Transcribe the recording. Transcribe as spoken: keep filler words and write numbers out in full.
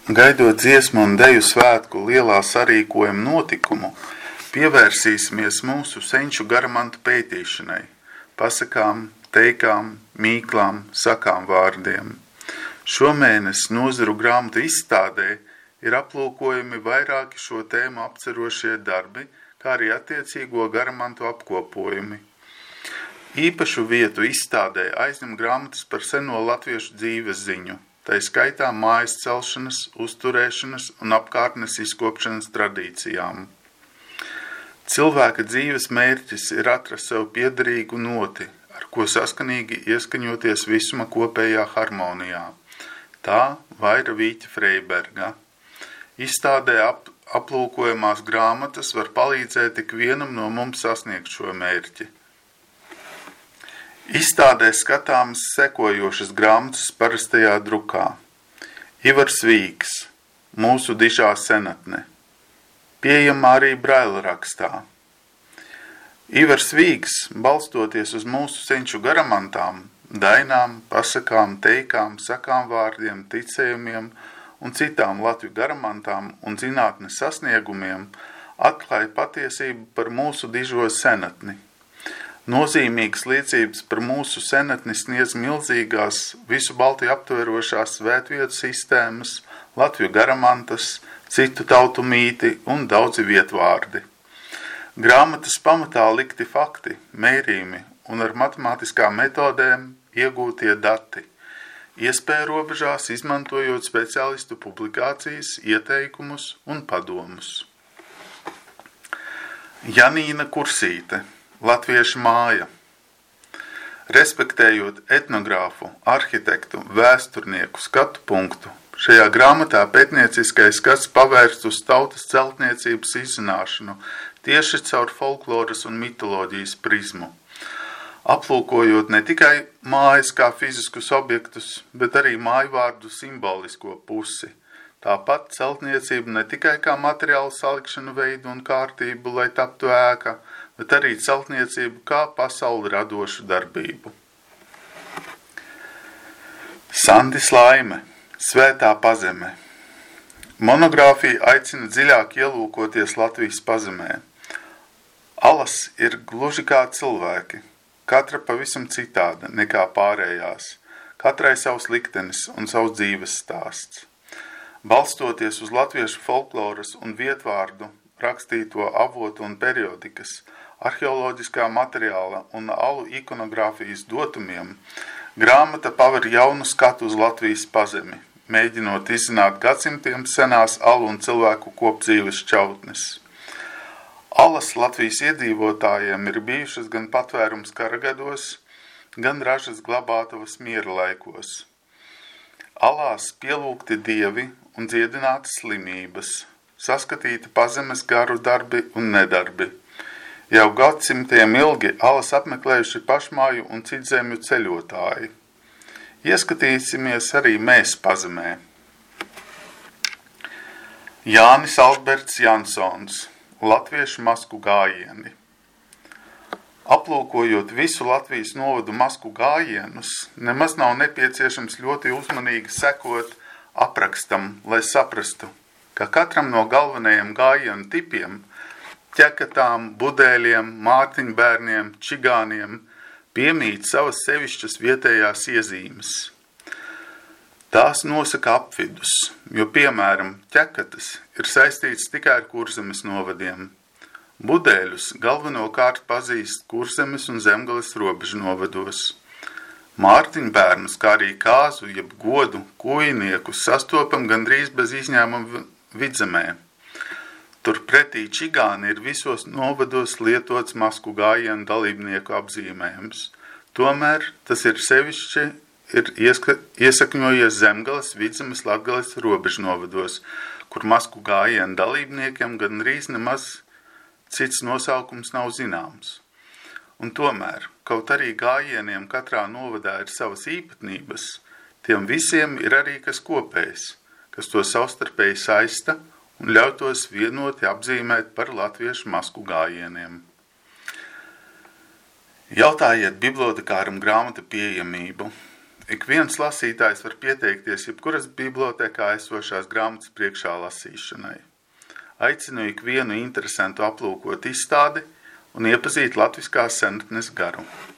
gaidot dziesmu un deju svētku lielā sarīkojuma notikumu, pievērsīsimies mūsu senču garamantu pētīšanai, pasakām, teikām, mīklām, sakām vārdiem. Šomēnes Nozaru grāmatu izstādē ir aplūkojumi vairāki šo tēmu apcerošie darbi, kā arī attiecīgo garamantu apkopojumi. Īpašu vietu izstādē aizņem grāmatas par seno latviešu dzīves ziņu, tai skaitā mājas celšanas, uzturēšanas un apkārtnes izkopšanas tradīcijām. Cilvēka dzīves mērķis ir atrast sev piederīgu noti, ar ko saskanīgi ieskaņoties visuma kopējā harmonijā. Tā Vaira Vīķa Freiberga. Izstādē ap, aplūkojamās grāmatas var palīdzēt ik vienam no mums sasniegt šo mērķi. Izstādē skatāmas sekojošas grāmatas parastajā drukā. Ivars Vīgs, Mūsu dižā senatne. Pieejama arī braila rakstā. Ivars Vīgs, balstoties uz mūsu senču garamantām, dainām, pasakām, teikām, sakām vārdiem, ticējumiem un citām Latviju garamantām un zinātnes sasniegumiem, atklāja patiesību par mūsu dižo senatni. Nozīmīgas liecības par mūsu senatni sniedz milzīgās, visu Baltiju aptverošās svētvietu sistēmas, Latviju garamantas, citu tautu mīti un daudzi vietvārdi. Grāmatas pamatā likti fakti, mērījumi un ar matemātiskām metodēm iegūtie dati, iespēju robežās izmantojot speciālistu publikācijas, ieteikumus un padomus. Janīna Kursīte, Latviešu māja. Respektējot etnogrāfu, arhitektu, vēsturnieku skatu punktu, šajā grāmatā pētnieciskais skats pavērsts uz tautas celtniecības izzināšanu tieši caur folkloras un mitoloģijas prizmu. Aplūkojot ne tikai mājas kā fiziskus objektus, bet arī mājvārdu simbolisko pusi. Tāpat celtniecība ne tikai kā materiālu salikšanu veidu un kārtību, lai taptu ēka, bet arī celtniecību kā pasauli radošu darbību. Sandis Laime, Svētā pazeme. Monogrāfija aicina dziļāk ielūkoties Latvijas pazemē. Alas ir gluži kā cilvēki, katra pavisam citāda nekā pārējās, katrai savs liktenis un savs dzīves stāsts. Balstoties uz latviešu folkloras un vietvārdu rakstīto avotu un periodikas, arheoloģiskā materiāla un alu ikonogrāfijas dotumiem, grāmata paver jaunu skatu uz Latvijas pazemi, mēģinot izzināt gadsimtiem senās alu un cilvēku kopdzīves čautnes. Alas Latvijas iedzīvotājiem ir bijušas gan patvērums karagados, gan ražas glabātavas miera laikos. Alās pielūgti dievi un dziedināti slimības, saskatīti pazemes garu darbi un nedarbi. Jau gadsimtiem ilgi alas apmeklējuši pašmāju un citzemju ceļotāji. Ieskatīsimies arī mēs pazemē. Jānis Alberts Jansons, Latviešu masku gājieni. Aplūkojot visu Latvijas novadu masku gājienus, nemaz nav nepieciešams ļoti uzmanīgi sekot aprakstam, lai saprastu, ka katram no galvenajiem gājienu tipiem ķekatām, budēļiem, mārtiņbērniem, čigāniem piemīt savas sevišķas vietējās iezīmes. Tās nosaka apvidus, jo, piemēram, ķekatas ir saistīts tikai ar Kurzemes novadiem. Budēļus galvenokārt pazīst Kurzemes un Zemgales robežu novados. Mārtiņbērnus, kā arī kāzu, jeb godu, kujniekus sastopam gandrīz bez izņēmuma Vidzemē. Turpretī čigāni ir visos novados lietots masku gājienu dalībnieku apzīmējums. Tomēr tas ir sevišķi ir ieska, iesakņojies Zemgales, Vidzemes, Latgales robežu novados, kur masku gājienu dalībniekiem gandrīz nemaz cits nosaukums nav zināms. Un tomēr, kaut arī gājieniem katrā novadā ir savas īpatnības, tiem visiem ir arī kas kopējs, kas to savstarpēji saista un ļautos vienoti apzīmēt par latviešu masku gājieniem. Jautājiet bibliotekāram grāmatu pieejamību. Ik viens lasītājs var pieteikties jebkuras bibliotekā esošās grāmatas priekšā lasīšanai. Aicinu ikvienu interesantu aplūkot izstādi un iepazīt latviskās senatnes garu.